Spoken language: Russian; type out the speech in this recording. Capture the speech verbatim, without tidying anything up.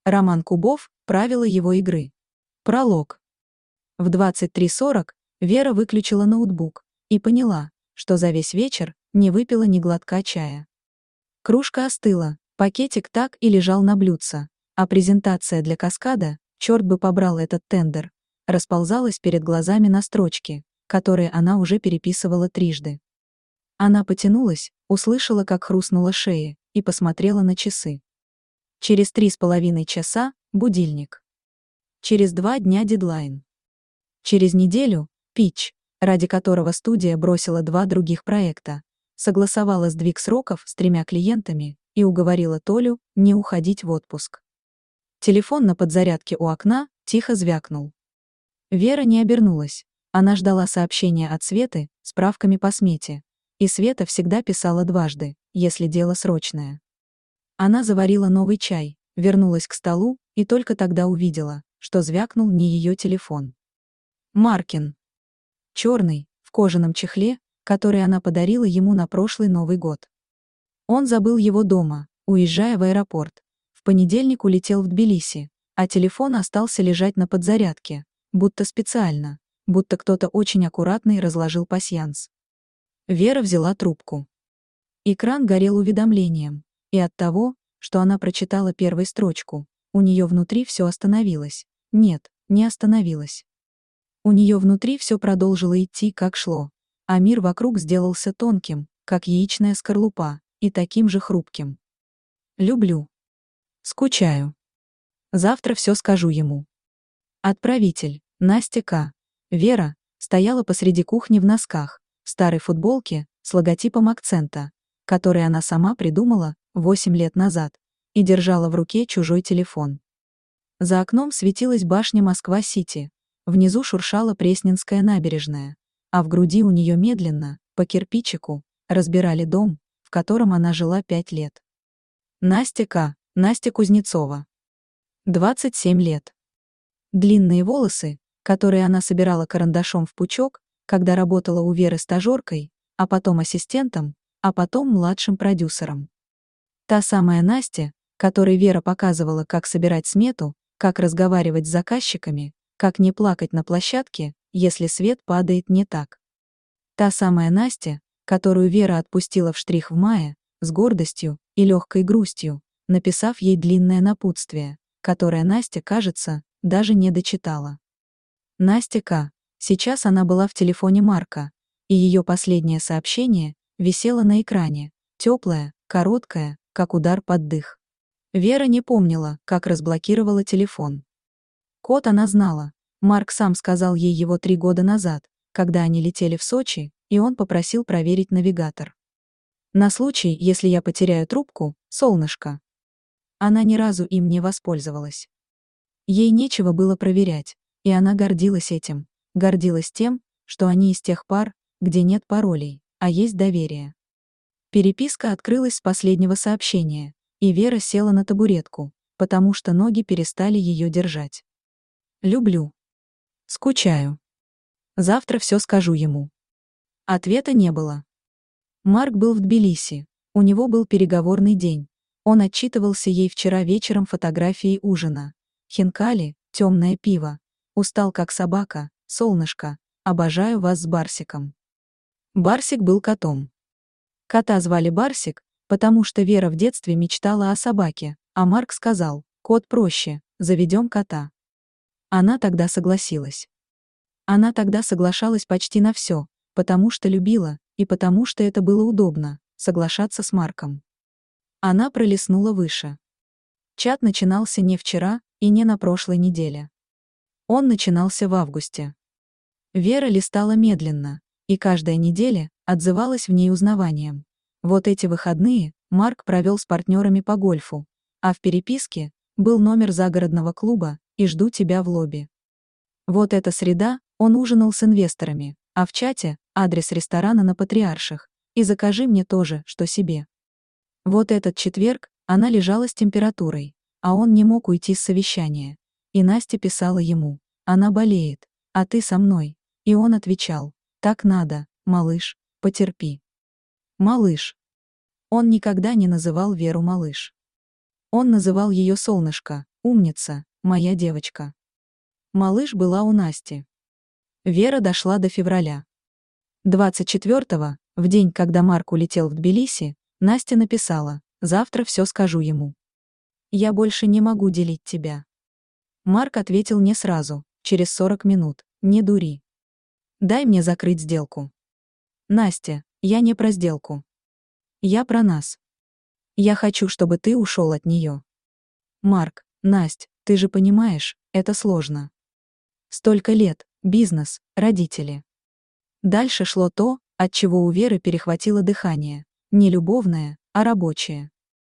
Роман Кубов, правила его игры. Пролог. В двадцать три сорок Вера выключила ноутбук и поняла, что за весь вечер не выпила ни глотка чая. Кружка остыла, пакетик так и лежал на блюдце, а презентация для каскада, черт бы побрал этот тендер, расползалась перед глазами на строчки, которые она уже переписывала трижды. Она потянулась, услышала, как хрустнула шея, и посмотрела на часы. Через три с половиной часа — будильник. Через два дня дедлайн. Через неделю — питч, ради которого студия бросила два других проекта, согласовала сдвиг сроков с тремя клиентами и уговорила Толю не уходить в отпуск. Телефон на подзарядке у окна тихо звякнул. Вера не обернулась. Она ждала сообщения от Светы с справками по смете. И Света всегда писала дважды, если дело срочное. Она заварила новый чай, вернулась к столу и только тогда увидела, что звякнул не ее телефон. Маркин. Черный, в кожаном чехле, который она подарила ему на прошлый Новый год. Он забыл его дома, уезжая в аэропорт. В понедельник улетел в Тбилиси, а телефон остался лежать на подзарядке, будто специально, будто кто-то очень аккуратный разложил пасьянс. Вера взяла трубку. Экран горел уведомлением, и от того, что она прочитала первую строчку, у нее внутри все остановилось. Нет, не остановилось. У нее внутри все продолжило идти, как шло, а мир вокруг сделался тонким, как яичная скорлупа, и таким же хрупким. Люблю. Скучаю. Завтра все скажу ему. Отправитель. Настя К. Вера стояла посреди кухни в носках, в старой футболке с логотипом акцента, который она сама придумала восемь лет назад, и держала в руке чужой телефон. За окном светилась башня Москва-Сити, внизу шуршала Пресненская набережная, а в груди у нее медленно, по кирпичику, разбирали дом, в котором она жила пять лет. Настя К. Настя Кузнецова. двадцать семь лет. Длинные волосы, которые она собирала карандашом в пучок, когда работала у Веры стажеркой, а потом ассистентом, а потом младшим продюсером. Та самая Настя, которой Вера показывала, как собирать смету, как разговаривать с заказчиками, как не плакать на площадке, если свет падает не так. Та самая Настя, которую Вера отпустила в штрих в мае, с гордостью и легкой грустью, написав ей длинное напутствие, которое Настя, кажется, даже не дочитала. Настя К. Сейчас она была в телефоне Марка, и ее последнее сообщение висело на экране, теплое, короткое, как удар под дых. Вера не помнила, как разблокировала телефон. Код она знала. Марк сам сказал ей его три года назад, когда они летели в Сочи, и он попросил проверить навигатор. На случай, если я потеряю трубку, солнышко. Она ни разу им не воспользовалась. Ей нечего было проверять, и она гордилась этим, гордилась тем, что они из тех пар, где нет паролей, а есть доверие. Переписка открылась с последнего сообщения, и Вера села на табуретку, потому что ноги перестали ее держать. Люблю. Скучаю. Завтра все скажу ему. Ответа не было. Марк был в Тбилиси, у него был переговорный день. Он отчитывался ей вчера вечером фотографией ужина. Хинкали, темное пиво. Устал как собака, солнышко, обожаю вас с Барсиком. Барсик был котом. Кота звали Барсик, потому что Вера в детстве мечтала о собаке, а Марк сказал: кот проще, заведем кота. Она тогда согласилась. Она тогда соглашалась почти на все, потому что любила, и потому что это было удобно, соглашаться с Марком. Она пролистнула выше. Чат начинался не вчера и не на прошлой неделе. Он начинался в августе. Вера листала медленно, и каждая неделя отзывалась в ней узнаванием. Вот эти выходные Марк провел с партнерами по гольфу, а в переписке был номер загородного клуба и «Жду тебя в лобби». Вот эта среда он ужинал с инвесторами, а в чате адрес ресторана на Патриарших и «Закажи мне тоже, что себе». Вот этот четверг она лежала с температурой, а он не мог уйти с совещания. И Настя писала ему: она болеет, а ты со мной. И он отвечал: так надо, малыш, потерпи. Малыш. Он никогда не называл Веру малыш. Он называл ее солнышко, Умница, моя девочка. Малыш была у Насти. Вера дошла до февраля. двадцать четвёртого, в день, когда Марк улетел в Тбилиси, Настя написала: «Завтра все скажу ему. Я больше не могу делить тебя». Марк ответил не сразу, через сорок минут: «Не дури. Дай мне закрыть сделку». «Настя, я не про сделку. Я про нас. Я хочу, чтобы ты ушел от нее». «Марк, Насть, ты же понимаешь, это сложно. Столько лет, бизнес, родители». Дальше шло то, от чего у Веры перехватило дыхание. Не любовное, а рабочее.